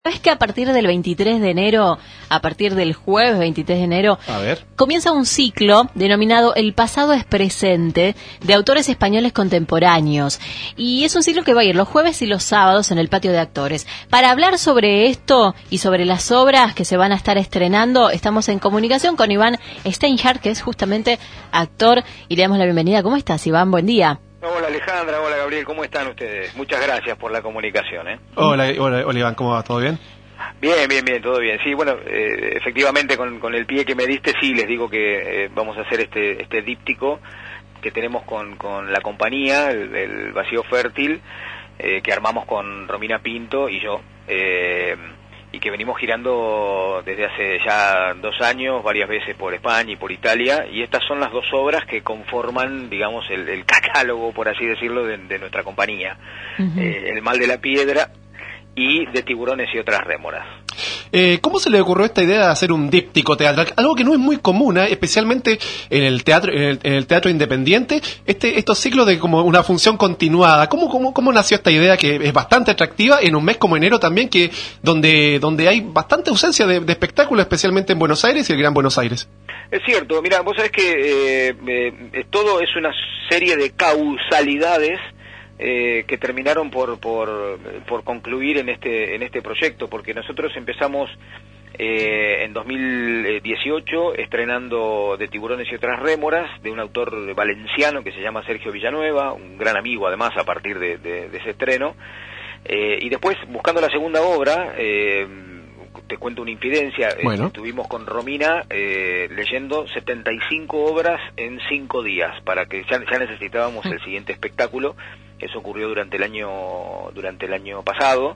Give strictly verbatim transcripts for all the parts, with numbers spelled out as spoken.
Es que a partir del veintitrés de enero, a partir del jueves veintitrés de enero, a ver. comienza un ciclo denominado El pasado es presente, de autores españoles contemporáneos. Y es un ciclo que va a ir los jueves y los sábados en el patio de actores. Para hablar sobre esto y sobre las obras que se van a estar estrenando, estamos en comunicación con Iván Steinhardt, que es justamente actor, y le damos la bienvenida. ¿Cómo estás, Iván? Buen día. Hola Alejandra, hola Gabriel, ¿cómo están ustedes? Muchas gracias por la comunicación. ¿eh? Hola, hola, hola Iván, ¿cómo va? ¿Todo bien? Bien, bien, bien, todo bien. Sí, bueno, eh, efectivamente con, con el pie que me diste, sí, les digo que eh, vamos a hacer este este díptico que tenemos con, con la compañía, el, el Vacío Fértil, eh, que armamos con Romina Pinto y yo, eh, y que venimos girando desde hace ya dos años, varias veces por España y por Italia, y estas son las dos obras que conforman, digamos, el, el catálogo, por así decirlo, de, de nuestra compañía. Uh-huh. eh, El mal de la piedra y De tiburones y otras rémoras. Eh, ¿Cómo se le ocurrió esta idea de hacer un díptico teatral? Algo que no es muy común, ¿eh? Especialmente en el teatro en el, en el teatro independiente, este estos ciclos de como una función continuada. ¿Cómo, cómo, cómo nació esta idea que es bastante atractiva en un mes como enero también, que donde donde hay bastante ausencia de, de espectáculos, especialmente en Buenos Aires y el Gran Buenos Aires? Es cierto, mira, vos sabés que eh, eh, todo es una serie de causalidades Eh, que terminaron por, por por concluir en este en este proyecto, porque nosotros empezamos eh, en dos mil dieciocho estrenando De tiburones y otras rémoras, de un autor valenciano que se llama Sergio Villanueva, un gran amigo además a partir de, de, de ese estreno, eh, y después buscando la segunda obra, eh, te cuento una infidencia, bueno. eh, estuvimos con Romina eh, leyendo setenta y cinco obras en cinco días, para que ya, ya necesitábamos el siguiente espectáculo. Eso ocurrió durante el año durante el año pasado,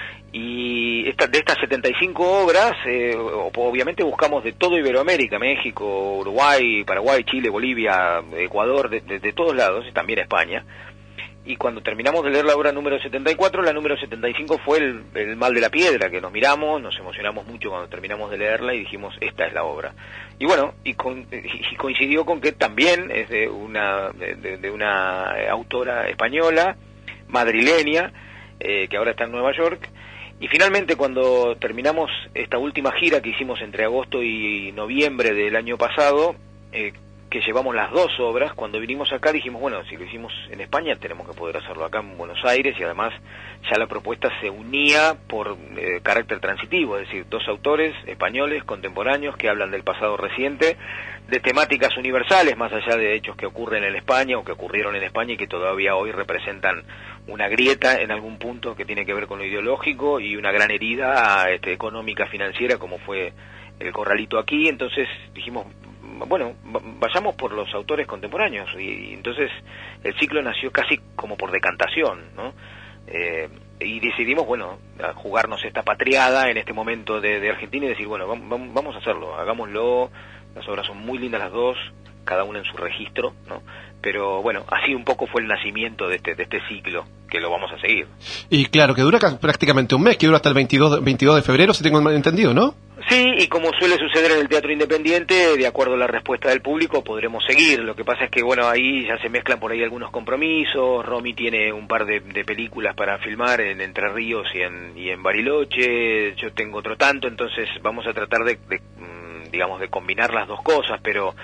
y esta, de estas setenta y cinco obras, eh, obviamente buscamos de todo Iberoamérica, México, Uruguay, Paraguay, Chile, Bolivia, Ecuador, de, de, de todos lados, y también España. Y cuando terminamos de leer la obra número setenta y cuatro, la número setenta y cinco fue el, el mal de la piedra, que nos miramos, nos emocionamos mucho cuando terminamos de leerla y dijimos, esta es la obra. Y bueno, y, con, y coincidió con que también es de una de, de una autora española, madrileña, eh, que ahora está en Nueva York. Y finalmente, cuando terminamos esta última gira que hicimos entre agosto y noviembre del año pasado, eh, que llevamos las dos obras, cuando vinimos acá dijimos, bueno, si lo hicimos en España tenemos que poder hacerlo acá en Buenos Aires, y además ya la propuesta se unía por eh, carácter transitivo, es decir, dos autores españoles contemporáneos que hablan del pasado reciente, de temáticas universales, más allá de hechos que ocurren en España o que ocurrieron en España y que todavía hoy representan una grieta en algún punto que tiene que ver con lo ideológico y una gran herida este, económica, financiera, como fue el Corralito aquí. Entonces dijimos, bueno, vayamos por los autores contemporáneos, y, y entonces el ciclo nació casi como por decantación, ¿no? Eh, y decidimos, bueno, a jugarnos esta patriada en este momento de, de Argentina y decir, bueno, vamos, vamos a hacerlo, hagámoslo. Las obras son muy lindas las dos, cada una en su registro, ¿no? Pero bueno, así un poco fue el nacimiento de este de este ciclo, que lo vamos a seguir. Y claro, que dura prácticamente un mes, que dura hasta el veintidós de febrero, si tengo entendido, ¿no? Sí, y como suele suceder en el teatro independiente, de acuerdo a la respuesta del público, podremos seguir. Lo que pasa es que, bueno, ahí ya se mezclan por ahí algunos compromisos. Romy tiene un par de, de películas para filmar en Entre Ríos y en, y en Bariloche. Yo tengo otro tanto, entonces vamos a tratar de, de digamos, de combinar las dos cosas, pero,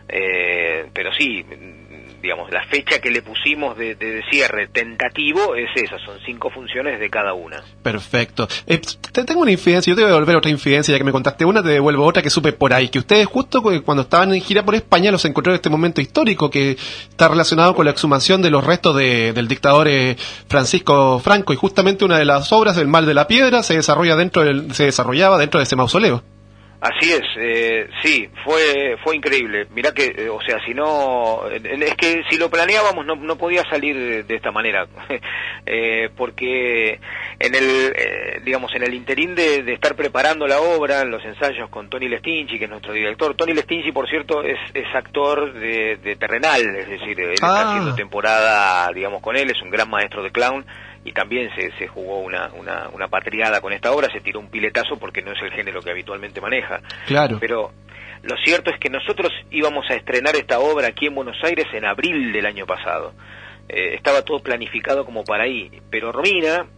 eh, pero sí, digamos, la fecha que le pusimos de, de cierre tentativo es esa, son cinco funciones de cada una. Perfecto. Eh, te tengo una infidencia, yo te voy a devolver otra infidencia, ya que me contaste una, te devuelvo otra que supe por ahí, que ustedes justo cuando estaban en gira por España los encontraron en este momento histórico que está relacionado con la exhumación de los restos de, del dictador eh, Francisco Franco, y justamente una de las obras, El mal de la piedra, se desarrolla dentro del, se desarrollaba dentro de ese mausoleo. Así es, eh, sí, fue fue increíble. Mirá que, eh, o sea, si no, es que si lo planeábamos no no podía salir de, de esta manera, eh, porque en el, eh, digamos, en el interín de, de estar preparando la obra, los ensayos con Tony Lestinchi, que es nuestro director. Tony Lestinchi, por cierto, es, es actor de, de Terrenal, es decir, él ah. está haciendo temporada, digamos, con él, es un gran maestro de clown. Y también se, se jugó una, una, una patriada con esta obra, se tiró un piletazo porque no es el género que habitualmente maneja. Claro. Pero lo cierto es que nosotros íbamos a estrenar esta obra aquí en Buenos Aires en abril del año pasado. eh, estaba todo planificado como para ahí, pero Romina,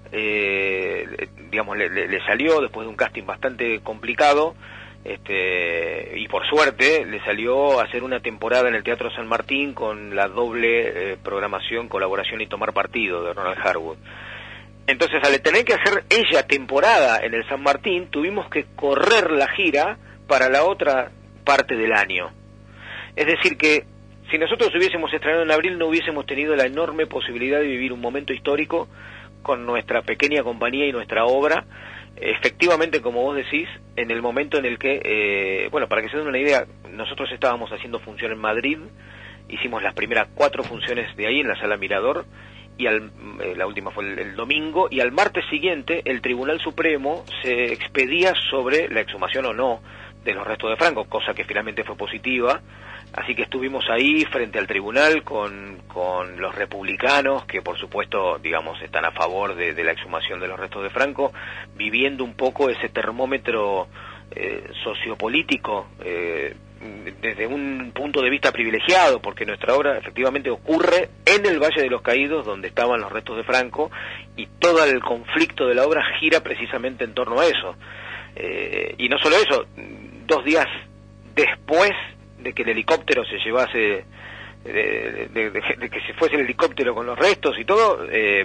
eh, digamos, le, le, le salió después de un casting bastante complicado, este, y por suerte le salió a hacer una temporada en el Teatro San Martín con la doble eh, programación, colaboración y tomar partido de Ronald Harwood. Entonces, al tener que hacer ella temporada en el San Martín, tuvimos que correr la gira para la otra parte del año. Es decir que, si nosotros hubiésemos estrenado en abril, no hubiésemos tenido la enorme posibilidad de vivir un momento histórico con nuestra pequeña compañía y nuestra obra, efectivamente, como vos decís, en el momento en el que, eh, bueno, para que se den una idea, nosotros estábamos haciendo función en Madrid, hicimos las primeras cuatro funciones de ahí en la Sala Mirador, y al, eh, la última fue el, el domingo, y al martes siguiente el Tribunal Supremo se expedía sobre la exhumación o no de los restos de Franco, cosa que finalmente fue positiva. Así que estuvimos ahí frente al tribunal con, con los republicanos, que por supuesto, digamos, están a favor de, de la exhumación de los restos de Franco, viviendo un poco ese termómetro eh, sociopolítico eh, desde un punto de vista privilegiado, porque nuestra obra efectivamente ocurre en el Valle de los Caídos, donde estaban los restos de Franco, y todo el conflicto de la obra gira precisamente en torno a eso. Eh, y no solo eso, dos días después de que el helicóptero se llevase, de, de, de, de que se fuese el helicóptero con los restos y todo, eh,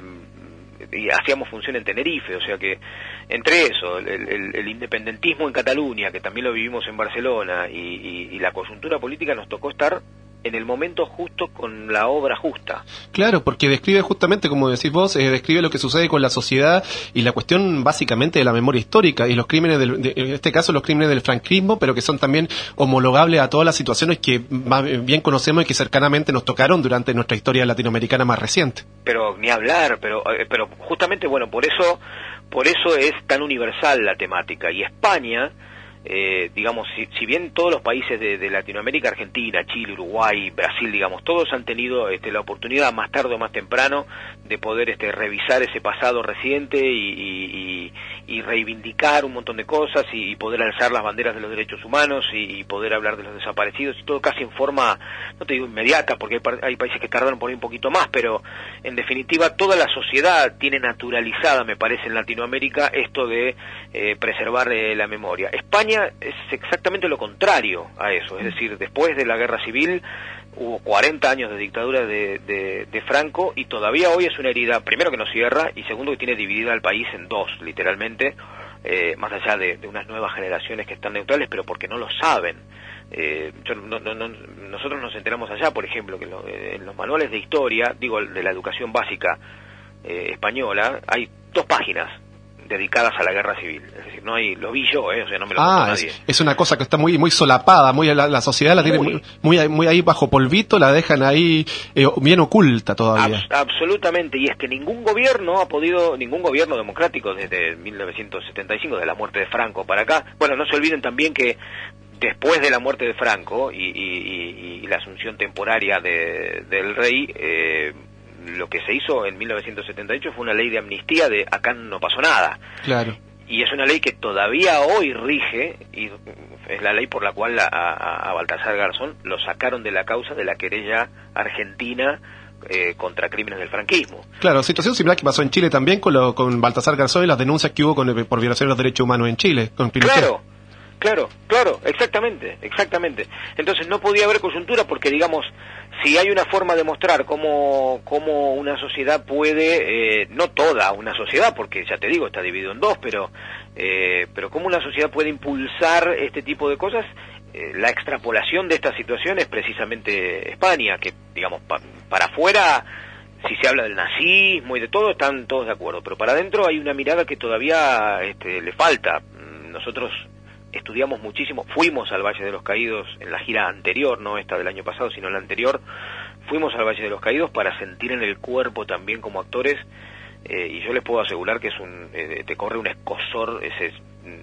y hacíamos función en Tenerife, o sea que entre eso, el, el, el independentismo en Cataluña, que también lo vivimos en Barcelona, y, y, y la coyuntura política, nos tocó estar en el momento justo con la obra justa. Claro, porque describe justamente, como decís vos, eh, describe lo que sucede con la sociedad y la cuestión básicamente de la memoria histórica y los crímenes, del, de, en este caso los crímenes del franquismo, pero que son también homologables a todas las situaciones que más bien conocemos y que cercanamente nos tocaron durante nuestra historia latinoamericana más reciente. Pero ni hablar, pero eh, pero justamente, bueno, por eso por eso es tan universal la temática. Y España, Eh, digamos, si, si bien todos los países de, de Latinoamérica, Argentina, Chile, Uruguay, Brasil, digamos, todos han tenido este, la oportunidad, más tarde o más temprano, de poder este, revisar ese pasado reciente y, y, y reivindicar un montón de cosas y, y poder alzar las banderas de los derechos humanos y, y poder hablar de los desaparecidos, y todo casi en forma, no te digo inmediata, porque hay, hay países que tardaron por ahí un poquito más, pero en definitiva toda la sociedad tiene naturalizada, me parece, en Latinoamérica esto de eh, preservar eh, la memoria. España es exactamente lo contrario a eso, es decir, después de la guerra civil hubo cuarenta años de dictadura de, de, de Franco, y todavía hoy es una herida, primero que no cierra, y segundo que tiene dividida al país en dos, literalmente, eh, más allá de, de unas nuevas generaciones que están neutrales, pero porque no lo saben. Eh, yo, no, no, no, nosotros nos enteramos allá, por ejemplo, que lo, eh, en los manuales de historia, digo, de la educación básica eh, española, hay dos páginas dedicadas a la guerra civil, es decir, no hay, lo vi yo, eh, o sea, no me lo ah, contó nadie. Es, es una cosa que está muy muy solapada, muy la, la sociedad la muy, tiene muy, muy muy ahí bajo polvito, la dejan ahí eh, bien oculta todavía. Abs- absolutamente, y es que ningún gobierno ha podido, ningún gobierno democrático desde mil novecientos setenta y cinco, de la muerte de Franco para acá. Bueno, no se olviden también que después de la muerte de Franco y, y, y, y la asunción temporaria de, del rey, eh, lo que se hizo en mil novecientos setenta y ocho fue una ley de amnistía de acá no pasó nada. Claro. Y es una ley que todavía hoy rige, y es la ley por la cual a, a, a Baltasar Garzón lo sacaron de la causa de la querella argentina eh, contra crímenes del franquismo. Claro, situación similar que pasó en Chile también con, lo, con Baltasar Garzón y las denuncias que hubo con, por violación de los derechos humanos en Chile. Con Claro. Claro, claro, exactamente, exactamente. Entonces no podía haber coyuntura porque, digamos, si hay una forma de mostrar cómo, cómo una sociedad puede, eh, no toda una sociedad, porque ya te digo, está dividido en dos, pero, eh, pero cómo una sociedad puede impulsar este tipo de cosas, eh, la extrapolación de esta situación es precisamente España, que, digamos, pa, para afuera, si se habla del nazismo y de todo, están todos de acuerdo, pero para adentro hay una mirada que todavía este, le falta. Nosotros estudiamos muchísimo, fuimos al Valle de los Caídos en la gira anterior, no esta del año pasado, sino la anterior, fuimos al Valle de los Caídos para sentir en el cuerpo también como actores, eh, y yo les puedo asegurar que es un, eh, te corre un escozor, ese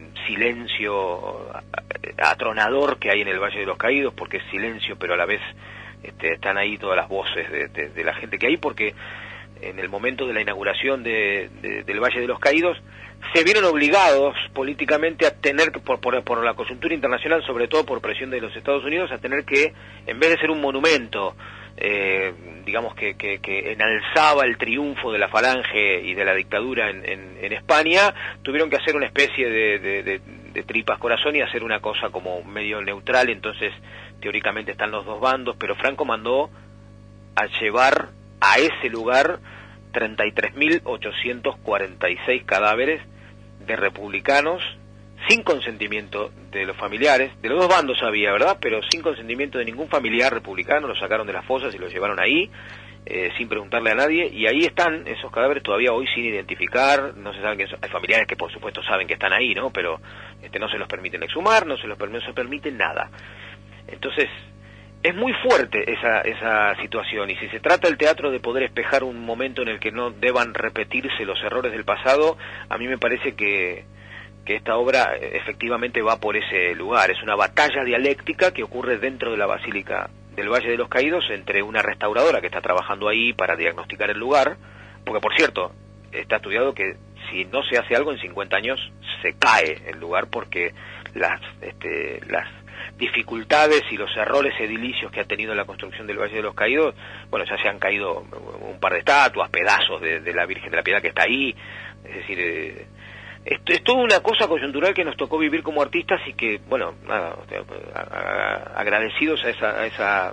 silencio atronador que hay en el Valle de los Caídos, porque es silencio, pero a la vez este, están ahí todas las voces de, de, de la gente que hay, porque en el momento de la inauguración de, de, del Valle de los Caídos, se vieron obligados políticamente a tener, por, por, por la coyuntura internacional, sobre todo por presión de los Estados Unidos, a tener que, en vez de ser un monumento eh, digamos que, que, que enalzaba el triunfo de la Falange y de la dictadura en, en, en España, tuvieron que hacer una especie de, de, de, de tripas corazón y hacer una cosa como medio neutral. Entonces teóricamente están los dos bandos, pero Franco mandó a llevar a ese lugar treinta y tres mil ochocientos cuarenta y seis cadáveres de republicanos sin consentimiento de los familiares. De los dos bandos había, ¿verdad? Pero sin consentimiento de ningún familiar republicano. Los sacaron de las fosas y los llevaron ahí, eh, sin preguntarle a nadie, y ahí están esos cadáveres todavía hoy sin identificar. No se saben que son. Hay familiares que por supuesto saben que están ahí, ¿no? Pero este no se los permiten exhumar, no se los no se permite nada. Entonces es muy fuerte esa esa situación, y si se trata el teatro de poder espejar un momento en el que no deban repetirse los errores del pasado, a mí me parece que que esta obra efectivamente va por ese lugar. Es una batalla dialéctica que ocurre dentro de la Basílica del Valle de los Caídos entre una restauradora que está trabajando ahí para diagnosticar el lugar, porque por cierto, está estudiado que si no se hace algo en cincuenta años se cae el lugar, porque las este, las dificultades y los errores edilicios que ha tenido la construcción del Valle de los Caídos, bueno, ya se han caído un par de estatuas, pedazos de, de la Virgen de la Piedad que está ahí, es decir, eh, Es, es toda una cosa coyuntural que nos tocó vivir como artistas y que, bueno, nada, agradecidos a esa, a esa,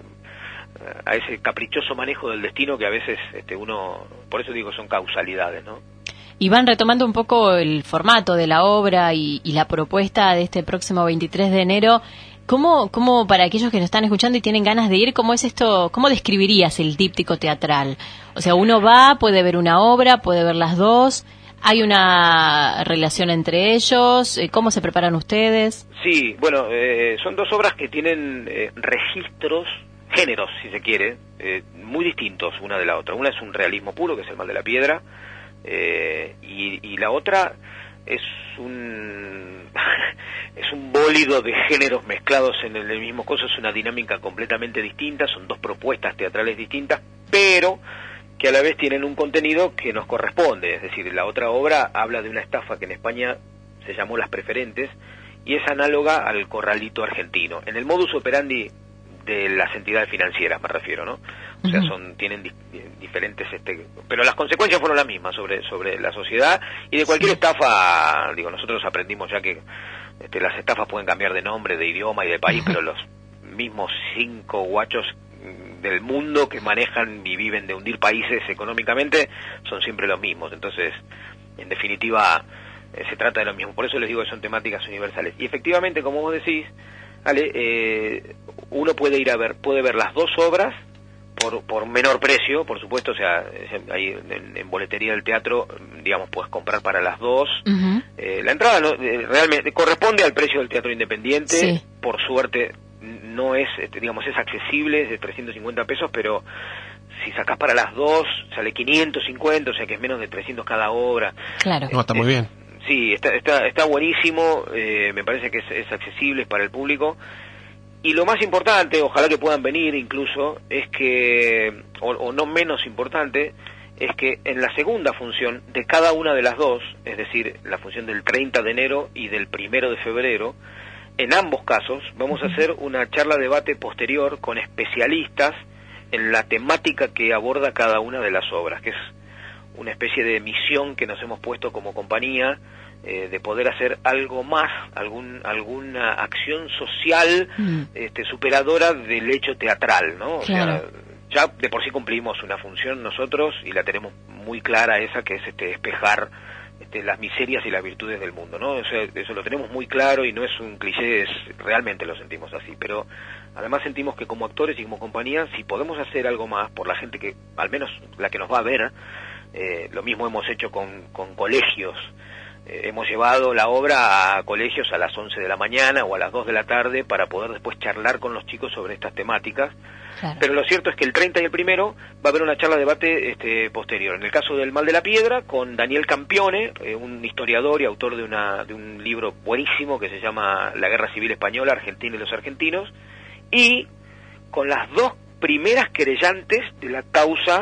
a ese caprichoso manejo del destino que a veces este, uno, por eso digo, son causalidades, ¿no? Y van retomando un poco el formato de la obra y, y la propuesta de este próximo veintitrés de enero. ¿Cómo, cómo, para aquellos que nos están escuchando y tienen ganas de ir, cómo es esto, cómo describirías el díptico teatral? O sea, uno va, puede ver una obra, puede ver las dos. ¿Hay una relación entre ellos? ¿Cómo se preparan ustedes? Sí, bueno, eh, son dos obras que tienen eh, registros, géneros, si se quiere, eh, muy distintos una de la otra. Una es un realismo puro, que es El Mal de la Piedra, eh, y, y la otra es un es un bólido de géneros mezclados en el, el mismo coso. Es una dinámica completamente distinta, son dos propuestas teatrales distintas, pero que a la vez tienen un contenido que nos corresponde. Es decir, la otra obra habla de una estafa que en España se llamó Las Preferentes y es análoga al corralito argentino, en el modus operandi de las entidades financieras, me refiero, ¿no? O sea, son tienen di diferentes, este, pero las consecuencias fueron las mismas sobre sobre la sociedad. Y de cualquier estafa, digo, nosotros aprendimos ya que este, las estafas pueden cambiar de nombre, de idioma y de país, pero los mismos cinco guachos del mundo que manejan y viven de hundir países económicamente son siempre los mismos. Entonces, en definitiva, eh, se trata de lo mismo. Por eso les digo que son temáticas universales. Y efectivamente, como vos decís, Ale, eh, uno puede ir a ver, puede ver las dos obras por, por menor precio, por supuesto. O sea, ahí en, en boletería del teatro, digamos, puedes comprar para las dos. Uh-huh. eh, la entrada no, eh, realmente corresponde al precio del teatro independiente. Sí. Por suerte no es, digamos, es accesible, es de trescientos cincuenta pesos, pero si sacás para las dos sale quinientos cincuenta, o sea que es menos de trescientos cada obra. Claro. No, está muy bien. Sí, está está está buenísimo, eh, me parece que es, es accesible para el público. Y lo más importante, ojalá que puedan venir incluso, es que, o, o no menos importante, es que en la segunda función de cada una de las dos, es decir, la función del treinta de enero y del primero de febrero, en ambos casos vamos a hacer una charla debate posterior con especialistas en la temática que aborda cada una de las obras, que es una especie de misión que nos hemos puesto como compañía, eh, de poder hacer algo más, algún alguna acción social mm. este, superadora del hecho teatral, ¿no? Claro. O sea, ya de por sí cumplimos una función nosotros y la tenemos muy clara esa, que es este despejar este, las miserias y las virtudes del mundo, ¿no? O sea, eso lo tenemos muy claro y no es un cliché, es, realmente lo sentimos así, pero además sentimos que como actores y como compañía, si podemos hacer algo más por la gente que, al menos la que nos va a ver, eh, lo mismo hemos hecho con, con colegios. Eh, hemos llevado la obra a colegios a las once de la mañana o a las dos de la tarde para poder después charlar con los chicos sobre estas temáticas. Claro. Pero lo cierto es que el treinta y el primero va a haber una charla de debate este, posterior. En el caso del Mal de la Piedra, con Daniel Campione, eh, un historiador y autor de, una, de un libro buenísimo que se llama La Guerra Civil Española, Argentina y los Argentinos, y con las dos primeras querellantes de la causa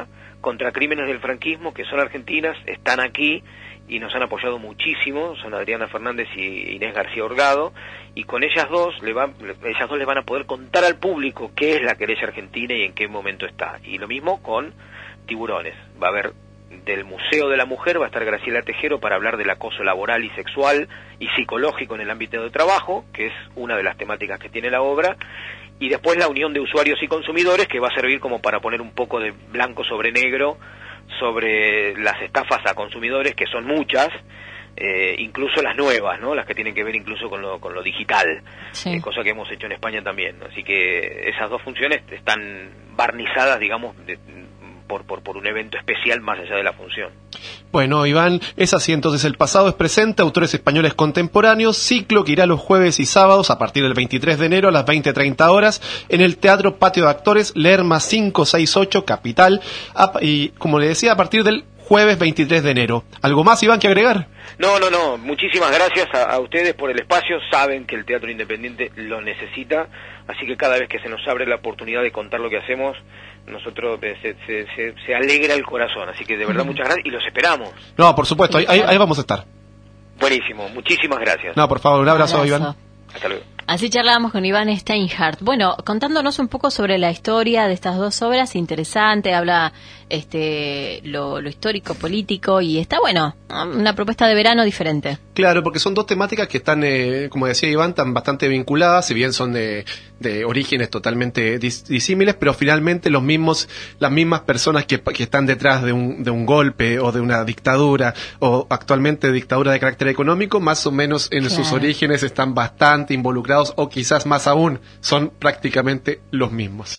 contra crímenes del franquismo, que son argentinas, están aquí y nos han apoyado muchísimo, son Adriana Fernández y Inés García Hurgado, y con ellas dos, le van, ellas dos les van a poder contar al público qué es la querella argentina y en qué momento está. Y lo mismo con Tiburones, va a haber del Museo de la Mujer, va a estar Graciela Tejero para hablar del acoso laboral y sexual y psicológico en el ámbito de trabajo, que es una de las temáticas que tiene la obra, y después la unión de usuarios y consumidores, que va a servir como para poner un poco de blanco sobre negro sobre las estafas a consumidores, que son muchas, eh, incluso las nuevas, ¿no? Las que tienen que ver incluso con lo, con lo digital, sí. eh, cosa que hemos hecho en España también. Así que esas dos funciones están barnizadas, digamos, de, por, por, por un evento especial más allá de la función. Bueno, Iván, es así entonces. El pasado es presente, autores españoles contemporáneos, ciclo que irá los jueves y sábados a partir del veintitrés de enero a las veinte treinta horas en el Teatro Patio de Actores, Lerma cinco seis ocho, Capital, y como le decía, a partir del jueves veintitrés de enero. ¿Algo más, Iván, que agregar? No, no, no. Muchísimas gracias a, a ustedes por el espacio. Saben que el teatro independiente lo necesita, así que cada vez que se nos abre la oportunidad de contar lo que hacemos, nosotros eh, se, se, se, se alegra el corazón. Así que de verdad, muchas gracias y los esperamos. No, por supuesto. Ahí, ahí, ahí vamos a estar. Buenísimo. Muchísimas gracias. No, por favor. Un abrazo, un abrazo. Iván. Hasta luego. Así charlábamos con Iván Steinhardt. Bueno, contándonos un poco sobre la historia de estas dos obras, interesante, habla este lo, lo histórico, político, y está bueno, una propuesta de verano diferente. Claro, porque son dos temáticas que están, eh, como decía Iván, están bastante vinculadas, si bien son de, de orígenes totalmente dis, disímiles, pero finalmente los mismos, las mismas personas que, que están detrás de un, de un golpe o de una dictadura, o actualmente dictadura de carácter económico, más o menos en claro. sus orígenes están bastante involucrados, o quizás más aún, son prácticamente los mismos.